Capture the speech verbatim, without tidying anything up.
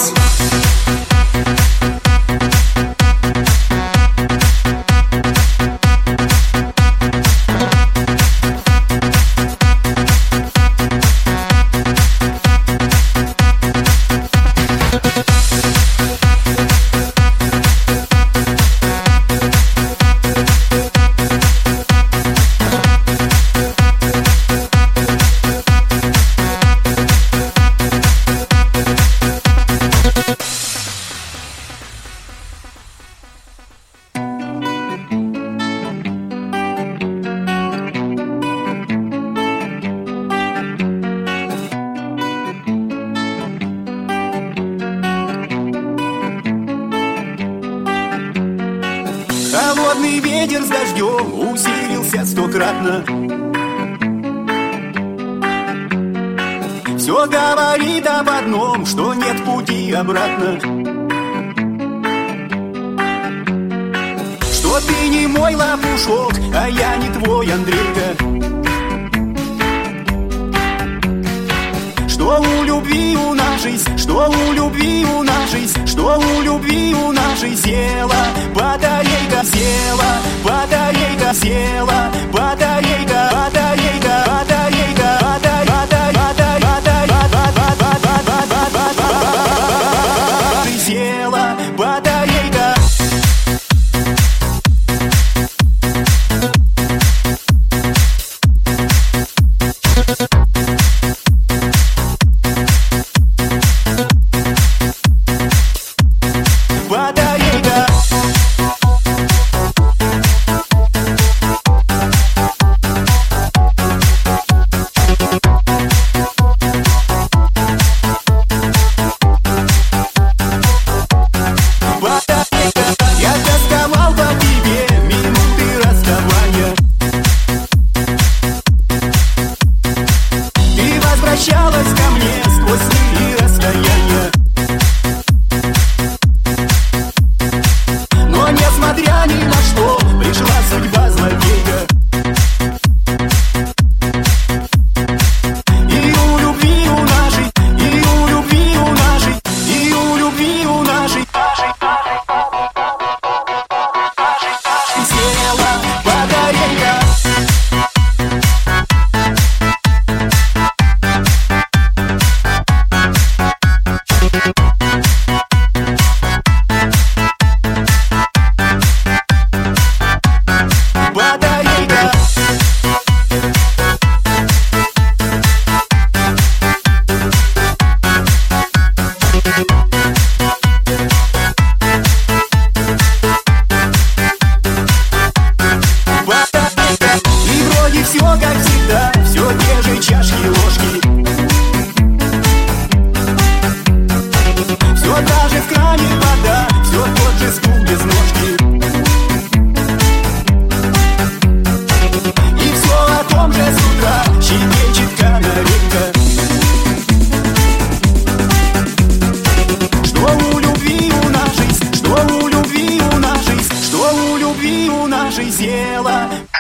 Микс. Холодный ветер с дождем усилился стократно. Все говорит об одном, что нет пути обратно. Что ты не мой лопушок, а я не твой Андрейка. Что у любви у нашей, что у любви у нашей, что у любви у нашей села батарейка, села батарейка, села батарейка, батарейка, батарейка, батарейка, села батарейка. Возвращалась ко мне сквозь сны и расстояния. Но несмотря ни на что, пришла судьба злодейка. И у любви у нашей, и у любви у нашей, и у любви у нашей села батарейка. Все как всегда, все те же чашки и ложки. Все та же в кране вода, все тот же стул без ножки. И все о том же с утра щебечет канарейка. Что у любви у нашей, что у любви у нашей, что у любви у нашей села